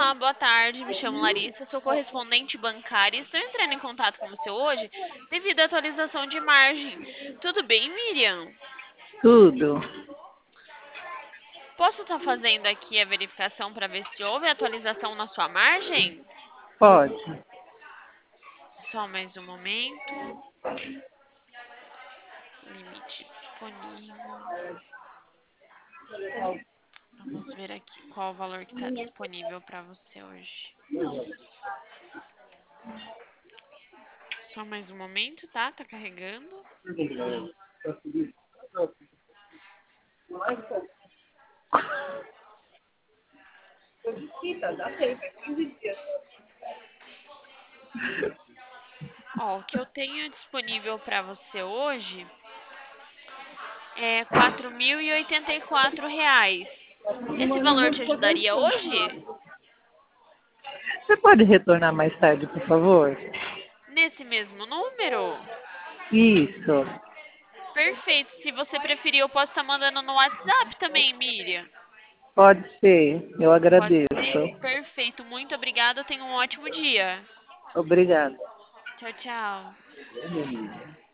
Olá, boa tarde. Me chamo Larissa, sou correspondente bancária e estou entrando em contato com você hoje devido à atualização de margem. Tudo bem, Miriam? Tudo. Posso estar fazendo aqui a verificação para ver se houve atualização na sua margem? Pode. Só mais um momento. Limite disponível. Vamos ver aqui qual o valor que está disponível para você hoje. Só mais um momento, tá? Tá carregando. Ó, o que eu tenho disponível para você hoje é R$ 4.084. Esse valor te ajudaria hoje? Você pode retornar mais tarde, por favor? Nesse mesmo número? Isso. Perfeito. Se você preferir, eu posso estar mandando no WhatsApp também, Miriam. Pode ser. Eu Pode agradeço. ser? Perfeito. Muito obrigada. Tenha um ótimo dia. Obrigada. Tchau, tchau.